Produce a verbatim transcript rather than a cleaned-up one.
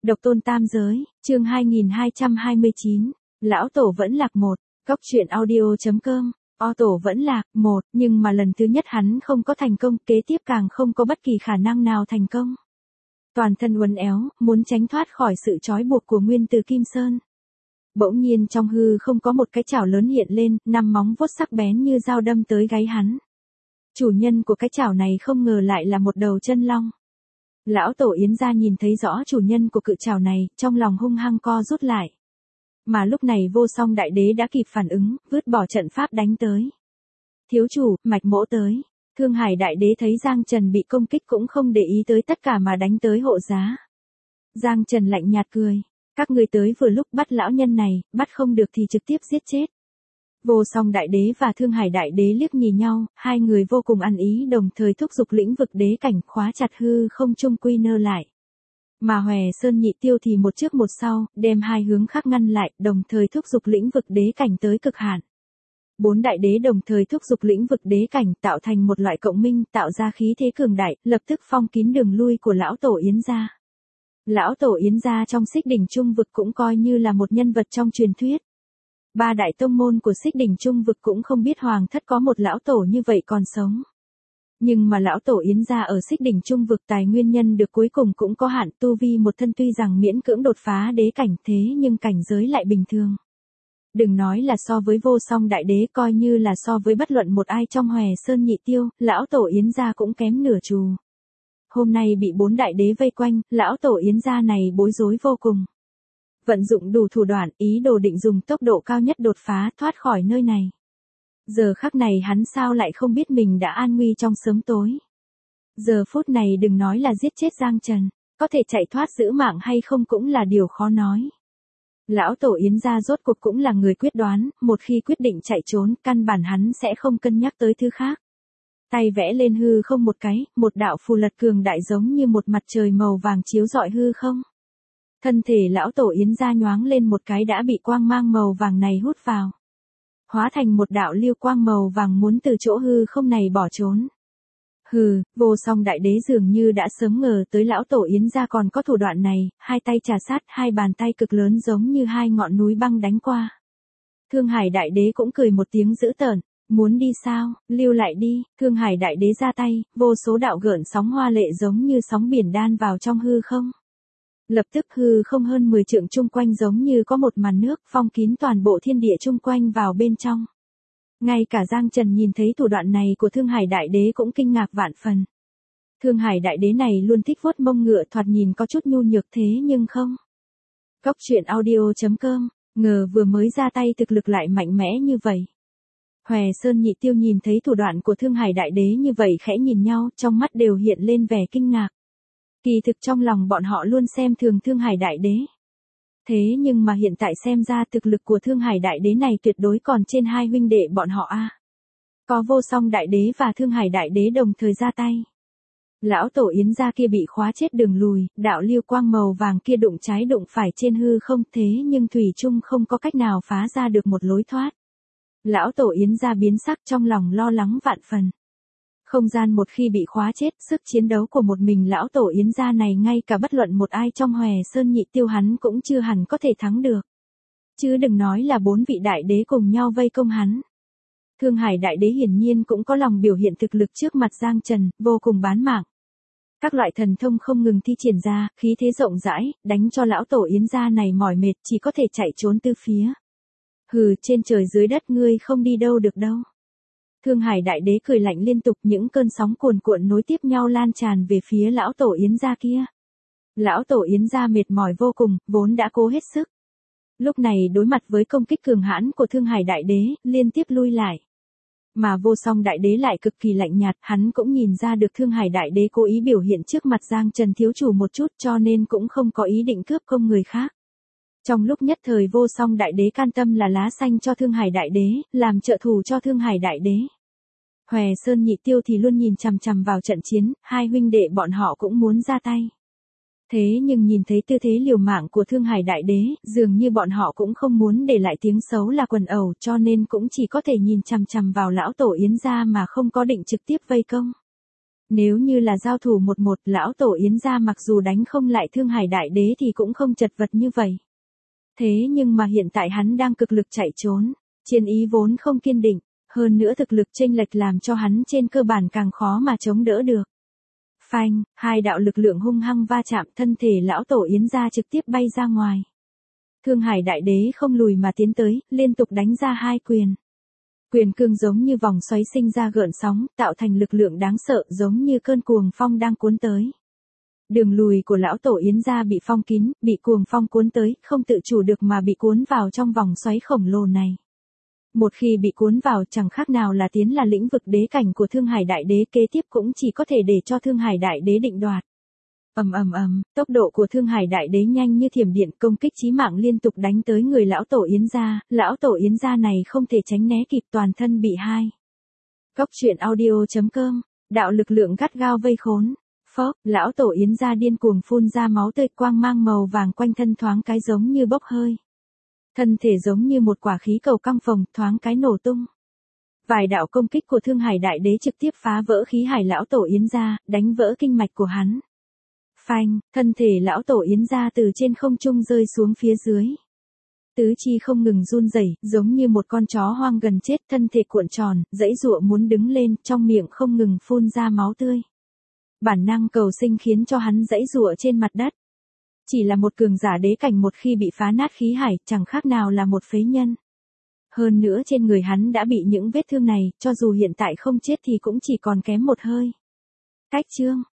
Độc tôn tam giới, chương hai nghìn hai trăm hai mươi chín, Lão Tổ vẫn lạc một, Cóc truyện audio chấm com, O Tổ vẫn lạc, một, nhưng mà lần thứ nhất hắn không có thành công, kế tiếp càng không có bất kỳ khả năng nào thành công. Toàn thân uốn éo, muốn tránh thoát khỏi sự trói buộc của nguyên từ Kim Sơn. Bỗng nhiên trong hư không có một cái chảo lớn hiện lên, năm móng vuốt sắc bén như dao đâm tới gáy hắn. Chủ nhân của cái chảo này không ngờ lại là một đầu chân long. Lão Tổ Yến gia nhìn thấy rõ chủ nhân của cự chảo này, trong lòng hung hăng co rút lại. Mà lúc này Vô Song Đại Đế đã kịp phản ứng, vứt bỏ trận pháp đánh tới. Thiếu chủ, Mạch Mỗ tới. Thương Hải Đại Đế thấy Giang Trần bị công kích cũng không để ý tới tất cả mà đánh tới hộ giá. Giang Trần lạnh nhạt cười. Các ngươi tới vừa lúc, bắt lão nhân này, bắt không được thì trực tiếp giết chết. Vô Song Đại Đế và Thương Hải Đại Đế liếc nhìn nhau, hai người vô cùng ăn ý đồng thời thúc giục lĩnh vực đế cảnh khóa chặt hư không trung quy nơ lại. Mà Hòe Sơn Nhị Tiêu thì một trước một sau, đem hai hướng khác ngăn lại, đồng thời thúc giục lĩnh vực đế cảnh tới cực hạn. Bốn đại đế đồng thời thúc giục lĩnh vực đế cảnh tạo thành một loại cộng minh, tạo ra khí thế cường đại, lập tức phong kín đường lui của Lão Tổ Yến gia. Lão Tổ Yến gia trong Xích Đỉnh Trung vực cũng coi như là một nhân vật trong truyền thuyết. Ba đại tông môn của Xích Đỉnh Trung vực cũng không biết Hoàng thất có một lão tổ như vậy còn sống. Nhưng mà Lão Tổ Yến gia ở Xích Đỉnh Trung vực tài nguyên nhân được cuối cùng cũng có hạn, tu vi một thân tuy rằng miễn cưỡng đột phá đế cảnh thế nhưng cảnh giới lại bình thường. Đừng nói là so với Vô Song Đại Đế, coi như là so với bất luận một ai trong Hòe Sơn Nhị Tiêu, Lão Tổ Yến gia cũng kém nửa chù. Hôm nay bị bốn đại đế vây quanh, Lão Tổ Yến gia này bối rối vô cùng. Vận dụng đủ thủ đoạn, ý đồ định dùng tốc độ cao nhất đột phá thoát khỏi nơi này. Giờ khắc này hắn sao lại không biết mình đã an nguy trong sớm tối. Giờ phút này đừng nói là giết chết Giang Trần, có thể chạy thoát giữ mạng hay không cũng là điều khó nói. Lão Tổ Yến gia rốt cuộc cũng là người quyết đoán, một khi quyết định chạy trốn, căn bản hắn sẽ không cân nhắc tới thứ khác. Tay vẽ lên hư không một cái, một đạo phù lật cường đại giống như một mặt trời màu vàng chiếu rọi hư không. Thân thể Lão Tổ Yến gia nhoáng lên một cái đã bị quang mang màu vàng này hút vào. Hóa thành một đạo lưu quang màu vàng muốn từ chỗ hư không này bỏ trốn. Hừ, Vô Song Đại Đế dường như đã sớm ngờ tới Lão Tổ Yến gia còn có thủ đoạn này, hai tay trà sát, hai bàn tay cực lớn giống như hai ngọn núi băng đánh qua. Thương Hải Đại Đế cũng cười một tiếng dữ tợn, muốn đi sao, lưu lại đi. Thương Hải Đại Đế ra tay, vô số đạo gợn sóng hoa lệ giống như sóng biển đan vào trong hư không. Lập tức hư không hơn mười trượng chung quanh giống như có một màn nước phong kín toàn bộ thiên địa chung quanh vào bên trong. Ngay cả Giang Trần nhìn thấy thủ đoạn này của Thương Hải Đại Đế cũng kinh ngạc vạn phần. Thương Hải Đại Đế này luôn thích vuốt mông ngựa, thoạt nhìn có chút nhu nhược thế nhưng không. Cóc truyện audio chấm com, ngờ vừa mới ra tay thực lực lại mạnh mẽ như vậy. Hòe Sơn Nhị Tiêu nhìn thấy thủ đoạn của Thương Hải Đại Đế như vậy khẽ nhìn nhau, trong mắt đều hiện lên vẻ kinh ngạc. Kỳ thực trong lòng bọn họ luôn xem thường Thương Hải Đại Đế. Thế nhưng mà hiện tại xem ra thực lực của Thương Hải Đại Đế này tuyệt đối còn trên hai huynh đệ bọn họ a. Có Vô Song Đại Đế và Thương Hải Đại Đế đồng thời ra tay. Lão Tổ Yến gia kia bị khóa chết đường lùi, đạo lưu quang màu vàng kia đụng trái đụng phải trên hư không thế nhưng thủy chung không có cách nào phá ra được một lối thoát. Lão Tổ Yến gia biến sắc trong lòng lo lắng vạn phần. Không gian một khi bị khóa chết, sức chiến đấu của một mình Lão Tổ Yến gia này ngay cả bất luận một ai trong Hòe Sơn Nhị Tiêu hắn cũng chưa hẳn có thể thắng được. Chứ đừng nói là bốn vị đại đế cùng nhau vây công hắn. Thương Hải Đại Đế hiển nhiên cũng có lòng biểu hiện thực lực trước mặt Giang Trần, vô cùng bán mạng. Các loại thần thông không ngừng thi triển ra, khí thế rộng rãi, đánh cho Lão Tổ Yến gia này mỏi mệt chỉ có thể chạy trốn từ phía. Hừ, trên trời dưới đất ngươi không đi đâu được đâu. Thương Hải Đại Đế cười lạnh liên tục, những cơn sóng cuồn cuộn nối tiếp nhau lan tràn về phía Lão Tổ Yến gia kia. Lão Tổ Yến gia mệt mỏi vô cùng, vốn đã cố hết sức. Lúc này đối mặt với công kích cường hãn của Thương Hải Đại Đế, liên tiếp lui lại. Mà Vô Song Đại Đế lại cực kỳ lạnh nhạt, hắn cũng nhìn ra được Thương Hải Đại Đế cố ý biểu hiện trước mặt Giang Trần thiếu chủ một chút cho nên cũng không có ý định cướp công người khác. Trong lúc nhất thời Vô Song Đại Đế can tâm là lá xanh cho Thương Hải Đại Đế, làm trợ thủ cho Thương Hải Đại Đế. Hòe Sơn Nhị Tiêu thì luôn nhìn chằm chằm vào trận chiến, hai huynh đệ bọn họ cũng muốn ra tay. Thế nhưng nhìn thấy tư thế liều mạng của Thương Hải Đại Đế, dường như bọn họ cũng không muốn để lại tiếng xấu là quần ẩu cho nên cũng chỉ có thể nhìn chằm chằm vào Lão Tổ Yến gia mà không có định trực tiếp vây công. Nếu như là giao thủ một một, lão tổ Yến gia mặc dù đánh không lại Thương Hải Đại Đế thì cũng không chật vật như vậy. Thế nhưng mà hiện tại hắn đang cực lực chạy trốn, chiến ý vốn không kiên định, hơn nữa thực lực chênh lệch làm cho hắn trên cơ bản càng khó mà chống đỡ được. Phanh, hai đạo lực lượng hung hăng va chạm, thân thể lão tổ Yến gia trực tiếp bay ra ngoài. Thương Hải Đại Đế không lùi mà tiến tới, liên tục đánh ra hai quyền. Quyền cương giống như vòng xoáy sinh ra gợn sóng, tạo thành lực lượng đáng sợ giống như cơn cuồng phong đang cuốn tới. Đường lùi của lão tổ Yến gia bị phong kín, bị cuồng phong cuốn tới, không tự chủ được mà bị cuốn vào trong vòng xoáy khổng lồ này. Một khi bị cuốn vào chẳng khác nào là tiến là lĩnh vực đế cảnh của Thương Hải Đại Đế, kế tiếp cũng chỉ có thể để cho Thương Hải Đại Đế định đoạt. Ầm ầm ầm, tốc độ của Thương Hải Đại Đế nhanh như thiểm điện, công kích chí mạng liên tục đánh tới người lão tổ Yến gia, lão tổ Yến gia này không thể tránh né kịp, toàn thân bị hai. Cốc truyện audio chấm com, đạo lực lượng gắt gao vây khốn. Phốc, lão tổ Yến gia điên cuồng phun ra máu tươi, quang mang màu vàng quanh thân thoáng cái giống như bốc hơi. Thân thể giống như một quả khí cầu căng phồng, thoáng cái nổ tung. Vài đạo công kích của Thương Hải Đại Đế trực tiếp phá vỡ khí hải lão tổ Yến gia, đánh vỡ kinh mạch của hắn. Phanh, thân thể lão tổ Yến gia từ trên không trung rơi xuống phía dưới. Tứ chi không ngừng run rẩy, giống như một con chó hoang gần chết, thân thể cuộn tròn, giãy giụa muốn đứng lên, trong miệng không ngừng phun ra máu tươi. Bản năng cầu sinh khiến cho hắn giãy giụa trên mặt đất. Chỉ là một cường giả đế cảnh, một khi bị phá nát khí hải, chẳng khác nào là một phế nhân. Hơn nữa trên người hắn đã bị những vết thương này, cho dù hiện tại không chết thì cũng chỉ còn kém một hơi. Cách chương